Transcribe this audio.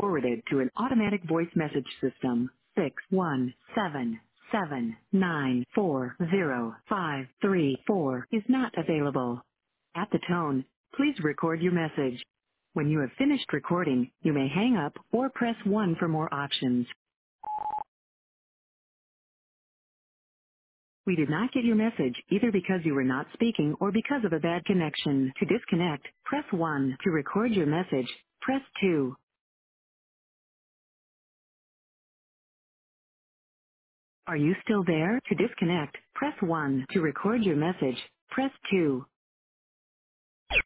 forwarded to an automatic voice message system. 617794053 is not available. At the tone, please record your message. When you have finished recording, you may hang up or press 1 for more options. We did not get your message either because you were not speaking or because of a bad connection. To disconnect, press 1. To record your message, press 2. Are you still there? To disconnect, press 1. To record your message, press 2.